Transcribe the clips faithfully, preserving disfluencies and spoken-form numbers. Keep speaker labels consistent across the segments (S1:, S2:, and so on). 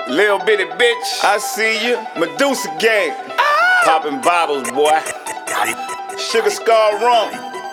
S1: Little bitty bitch, I see you. Medusa gang, ah! Popping bottles, boy. Sugar Scar rum.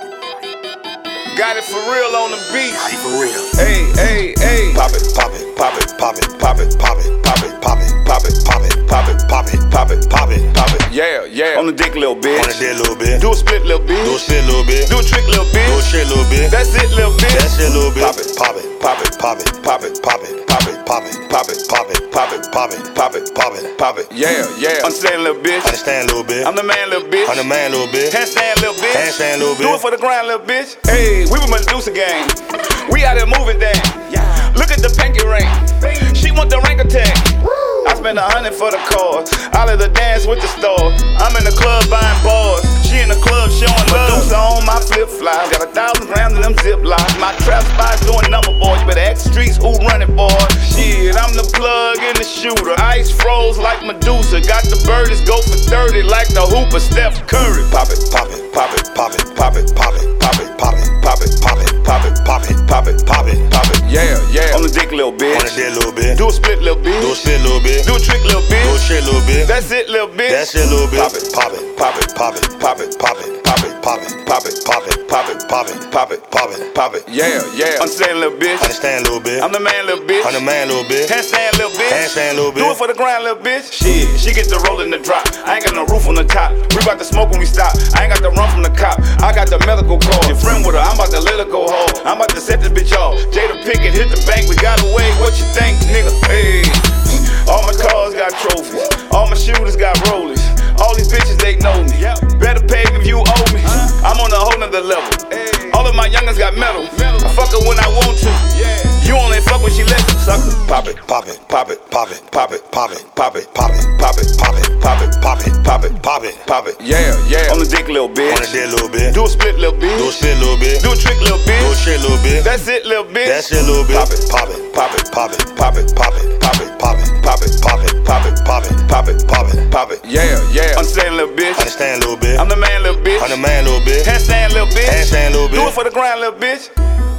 S1: Got it for real on the beat.
S2: Got it for real.
S1: Hey, hey, hey.
S2: Pop it, pop it, pop it, pop it, pop it, pop it, pop it, pop it, pop it, pop it, pop it, pop it, pop it, pop it, pop it.
S1: Yeah, yeah. On the dick, little bitch.
S2: On the dick, little bit.
S1: Do a split, little bitch.
S2: Do a split, little bit.
S1: Do a trick, little bitch.
S2: Do a shit, little bit.
S1: That's it, little bitch.
S2: That's it, little bit.
S1: Pop it,
S2: pop it, pop it, pop it, pop it, pop it, pop it, pop it, pop it, pop it, pop it, pop it, pop it, pop it, pop it.
S1: Yeah, yeah. Understand, little bitch.
S2: Understand, little bit.
S1: I'm the man, little bitch.
S2: I'm the man, little bit.
S1: Handstand, little bitch.
S2: Handstand, little bit.
S1: Do it for the grind, little bitch. Hey, we were Medusa gang. We out here moving down. Look at the pinky ring. She want the rank attack. I spent a hundred for the car. I let her dance with the star. I'm in the club buying bars. She in the club showing love. Medusa on my flip flops. Got a thousand grams in them zip locks. My trap spot's doing number boys. Better ask the streets who running, boy. Shit, I'm the plug and the shooter. Ice froze like Medusa. Got the birdies go for thirty like the hooper Steph Curry.
S2: Pop it, pop it, pop it, pop it, pop it, pop it, pop it, pop it, pop it, pop it, pop it, pop it, pop it, pop it, pop it.
S1: Yeah, yeah. On the dick, little bitch.
S2: On the dick, little bit.
S1: Do a split, little bitch.
S2: Do a split, little bit.
S1: Do a trick, little bitch.
S2: Do a shit, little bit.
S1: That's it, little bitch.
S2: That's it, little bit.
S1: Pop it,
S2: pop it, pop it, pop it, pop it, pop it, pop it, pop it, pop it, pop it, pop it, pop it, pop it, pop it, pop it.
S1: Yeah, yeah. Understand, little bitch.
S2: Understand, little bit.
S1: I'm the man, little bitch.
S2: I'm the man, little bit.
S1: Handstand, little bitch.
S2: Handstand, little bit.
S1: Do it for the grind, little bitch. Shit, she get the roll in the drop. I ain't got no roof on the top. We bout to smoke when we stop. I ain't got the run from the cop. I got the medical call. Your friend with her, I'm about to let her go home. I'm about to set this bitch off. Jada Pinkett hit the bank. We got away. What you think, nigga? Hey. All my cars got trophies. All my shooters got rollies. All these bitches, they know me. Better pay if you owe me. I'm on a whole nother level. All of my youngins got metal. I fuck her when I want to. You only fuck when she let you, sucker.
S2: Pop it, pop it, pop it, pop it, pop it, pop it, pop it, pop it, pop it, pop it, pop it, pop it, pop it, pop it, pop it.
S1: Yeah, yeah. On the dick, little bitch.
S2: On the dick, little bit.
S1: Do a split, little bitch.
S2: Do a split, little bit.
S1: Do a trick, little bitch.
S2: Do a shit, little bit.
S1: That's it, little bitch.
S2: That's it, little bit. Pop it, pop it, pop it, pop it, pop it, pop it, pop it, pop it, pop it, pop it, pop it, pop it, pop it, pop it, pop it.
S1: Yeah, yeah. Understand, little bitch.
S2: Understand, little bit.
S1: I'm the man, little bitch.
S2: I'm the man, little bit.
S1: Handstand, little bitch.
S2: Handstand, little bit.
S1: Do it for the grind, little bitch.